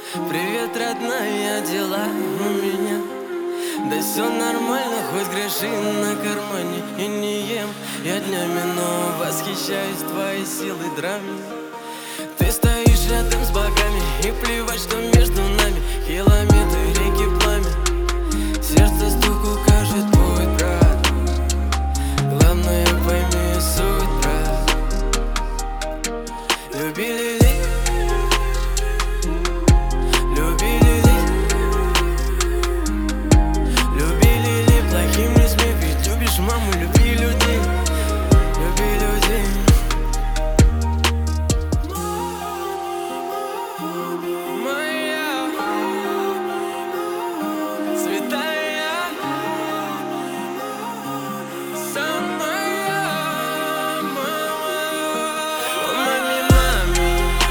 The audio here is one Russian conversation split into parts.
Привет, родная, дела у меня? Да все нормально, хоть греши на кармане. И не ем я днями, но восхищаюсь твоей силой драме. Ты стоишь рядом с богами, и плевать, что между нами километры реки пламя. Сердце стук укажет твой брат. Главное, пойми суть, брат. Любили ли? Любили ли? Любили ли? Плохим не смей, ведь любишь маму. Люби людей, люби людей. Моя святая, самая мама. О, маме, маме,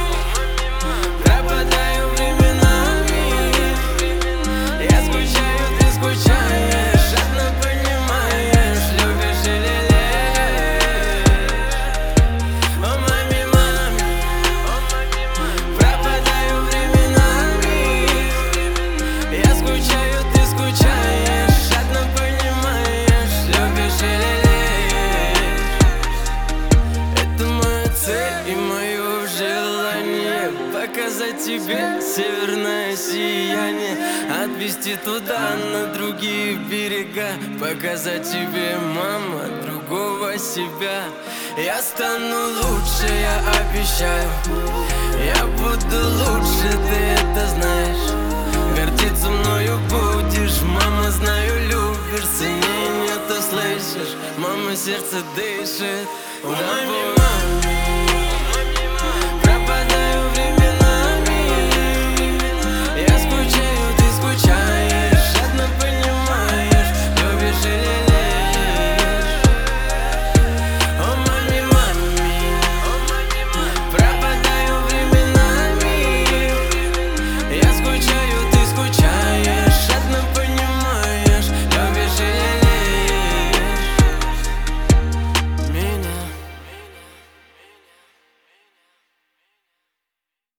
пропадаю временами. Я скучаю, ты скучаешь, жадно понимаешь, любишь и лелеешь. О, маме, маме, пропадаю временами. Я скучаю, ты скучаешь, жадно понимаешь, любишь и лелеешь. Это моя цель и мое желание — показать тебе северное сияние, отвезти туда, на другие берега, показать тебе, мама, другого себя. Я стану лучше, я обещаю. Я буду лучше, ты это знаешь. Гордиться мною будешь, мама, знаю, любишь. Сильнее нет, ты слышишь, мама, сердце дышит тобой.